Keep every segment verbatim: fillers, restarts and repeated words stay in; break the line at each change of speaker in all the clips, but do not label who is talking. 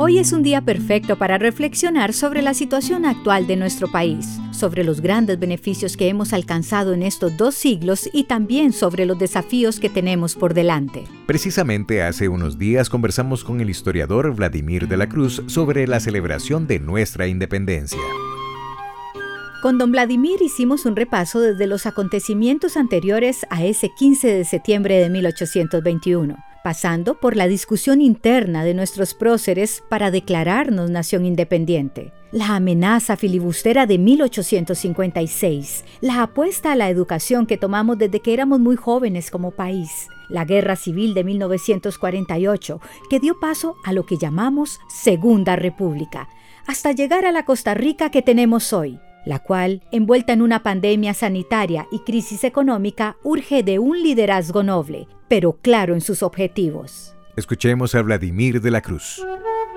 Hoy es un día perfecto para reflexionar sobre la situación actual de nuestro país, sobre los grandes beneficios que hemos alcanzado en estos dos siglos y también sobre los desafíos que tenemos por delante.
Precisamente hace unos días conversamos con el historiador Vladimir de la Cruz sobre la celebración de nuestra independencia.
Con don Vladimir hicimos un repaso desde los acontecimientos anteriores a ese quince de septiembre de mil ochocientos veintiuno, pasando por la discusión interna de nuestros próceres para declararnos nación independiente, la amenaza filibustera de mil ochocientos cincuenta y seis, la apuesta a la educación que tomamos desde que éramos muy jóvenes como país, la Guerra Civil de mil novecientos cuarenta y ocho, que dio paso a lo que llamamos Segunda República, hasta llegar a la Costa Rica que tenemos hoy, la cual, envuelta en una pandemia sanitaria y crisis económica, urge de un liderazgo noble, pero claro en sus objetivos.
Escuchemos a Vladimir de la Cruz.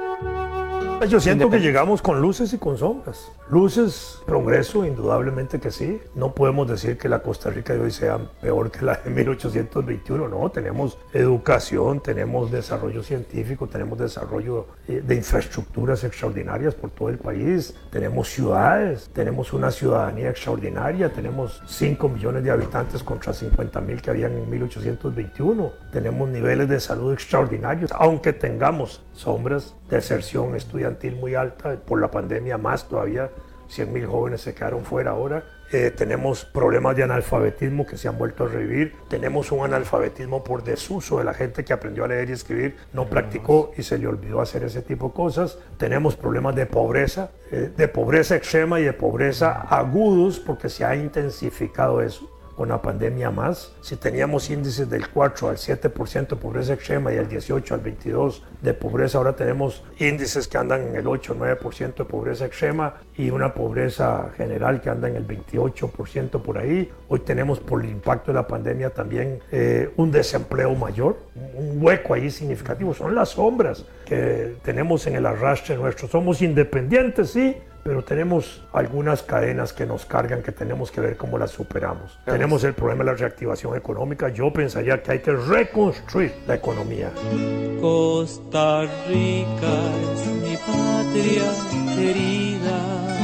Yo siento que llegamos con luces y con sombras. Luces, progreso, indudablemente que sí. No podemos decir que la Costa Rica de hoy sea peor que la de mil ochocientos veintiuno. No, tenemos educación, tenemos desarrollo científico, tenemos desarrollo de infraestructuras extraordinarias por todo el país. Tenemos ciudades, tenemos una ciudadanía extraordinaria, tenemos cinco millones de habitantes contra cincuenta mil que habían en mil ochocientos veintiuno. Tenemos niveles de salud extraordinarios, aunque tengamos sombras, deserción estudiantil muy alta, por la pandemia más todavía, cien mil jóvenes se quedaron fuera ahora. Eh, tenemos problemas de analfabetismo que se han vuelto a revivir, tenemos un analfabetismo por desuso de la gente que aprendió a leer y escribir, no practicó y se le olvidó hacer ese tipo de cosas. Tenemos problemas de pobreza, eh, de pobreza extrema y de pobreza agudos porque se ha intensificado eso con la pandemia más. Si teníamos índices del cuatro al siete por ciento de pobreza extrema y del dieciocho al veintidós por ciento de pobreza, ahora tenemos índices que andan en el ocho o nueve por ciento de pobreza extrema y una pobreza general que anda en el veintiocho por ciento por ahí. Hoy tenemos, por el impacto de la pandemia, también eh, un desempleo mayor, un hueco ahí significativo. Son las sombras que tenemos en el arrastre nuestro. Somos independientes, sí, pero tenemos algunas cadenas que nos cargan que tenemos que ver cómo las superamos. Gracias. Tenemos el problema de la reactivación económica. Yo pensaría que hay que reconstruir la economía.
Costa Rica es mi patria querida,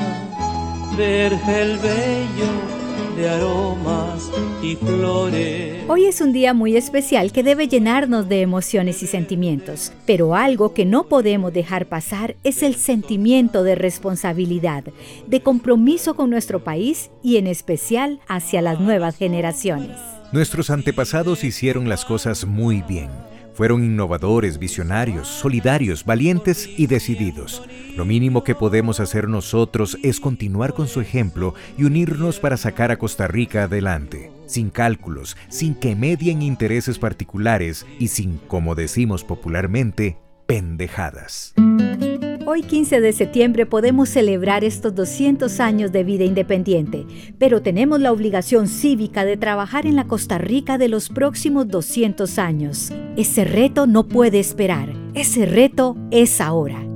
vergel bello de aromas y flores.
Hoy es un día muy especial que debe llenarnos de emociones y sentimientos, pero algo que no podemos dejar pasar es el sentimiento de responsabilidad, de compromiso con nuestro país y en especial hacia las nuevas generaciones.
Nuestros antepasados hicieron las cosas muy bien. Fueron innovadores, visionarios, solidarios, valientes y decididos. Lo mínimo que podemos hacer nosotros es continuar con su ejemplo y unirnos para sacar a Costa Rica adelante, sin cálculos, sin que medien intereses particulares y sin, como decimos popularmente, pendejadas.
Hoy, quince de septiembre, podemos celebrar estos doscientos años de vida independiente, pero tenemos la obligación cívica de trabajar en la Costa Rica de los próximos doscientos años. Ese reto no puede esperar. Ese reto es ahora.